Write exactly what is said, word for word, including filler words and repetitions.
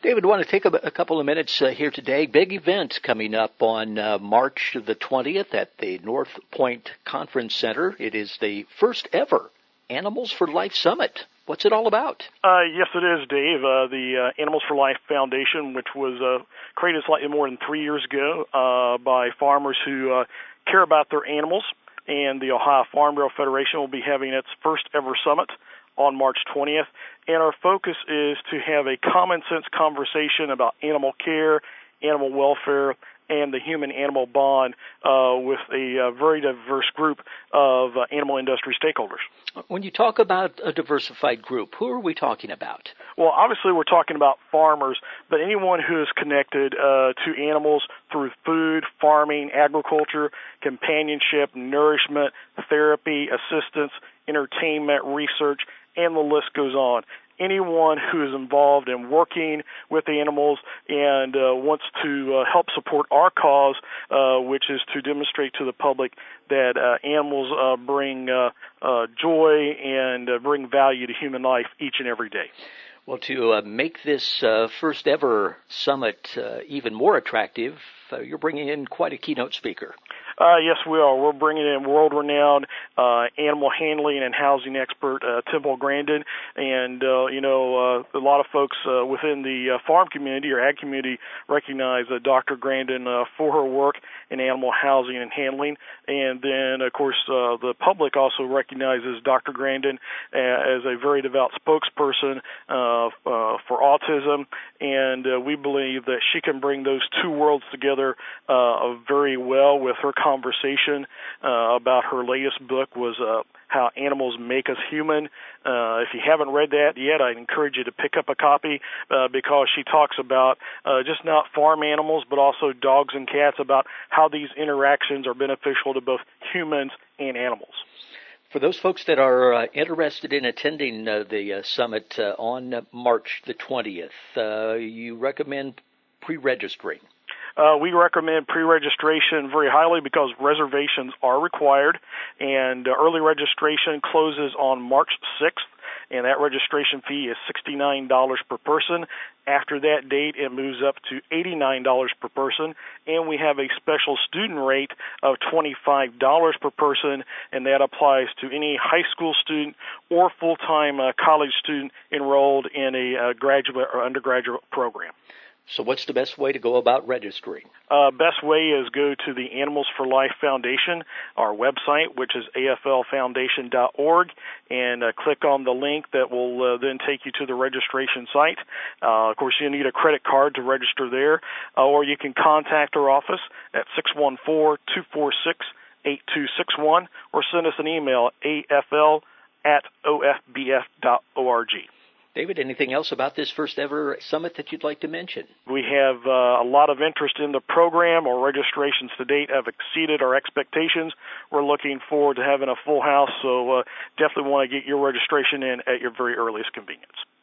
David, I want to take a, a couple of minutes uh, here today. Big event coming up on uh, March the twentieth at the North Point Conference Center. It is the first ever Animals for Life Summit. What's it all about? Uh, yes, it is, Dave. Uh, the uh, Animals for Life Foundation, which was uh, created slightly more than three years ago uh, by farmers who uh, care about their animals, and the Ohio Farm Bureau Federation will be having its first ever summit on March twentieth. And our focus is to have a common sense conversation about animal care, animal welfare, and the human-animal bond uh, with a uh, very diverse group of uh, animal industry stakeholders. When you talk about a diversified group, who are we talking about? Well, obviously we're talking about farmers, but anyone who is connected uh, to animals through food, farming, agriculture, companionship, nourishment, therapy, assistance, entertainment, research, and the list goes on. Anyone who is involved in working with animals and uh, wants to uh, help support our cause, uh, which is to demonstrate to the public that uh, animals uh, bring uh, uh, joy and uh, bring value to human life each and every day. Well, to uh, make this uh, first ever summit uh, even more attractive, uh, you're bringing in quite a keynote speaker. Uh, yes, we are. We're bringing in world-renowned uh, animal handling and housing expert uh, Temple Grandin, and uh, you know uh, a lot of folks uh, within the uh, farm community or ag community recognize uh, Doctor Grandin uh, for her work in animal housing and handling, and then of course uh, the public also recognizes Doctor Grandin uh, as a very devout spokesperson uh, uh, for autism, and uh, we believe that she can bring those two worlds together uh, very well with her conversation uh, about her latest book was uh, How Animals Make Us Human. Uh, if you haven't read that yet, I encourage you to pick up a copy uh, because she talks about uh, just not farm animals but also dogs and cats, about how these interactions are beneficial to both humans and animals. For those folks that are uh, interested in attending uh, the uh, summit uh, on March the twentieth, uh, you recommend pre-registering? Uh, we recommend pre-registration very highly because reservations are required, and uh, early registration closes on March sixth, and that registration fee is sixty-nine dollars per person. After that date, it moves up to eighty-nine dollars per person, and we have a special student rate of twenty-five dollars per person, and that applies to any high school student or full-time uh, college student enrolled in a uh, graduate or undergraduate program. So what's the best way to go about registering? Uh, best way is go to the Animals for Life Foundation, our website, which is A F L foundation dot org, and uh, click on the link that will uh, then take you to the registration site. Uh, of course, you need a credit card to register there, uh, or you can contact our office at six one four, two four six, eight two six one, or send us an email, A F L at O F B F dot org. David, anything else about this first ever summit that you'd like to mention? We have uh, a lot of interest in the program. Our registrations to date have exceeded our expectations. We're looking forward to having a full house, so uh, definitely want to get your registration in at your very earliest convenience.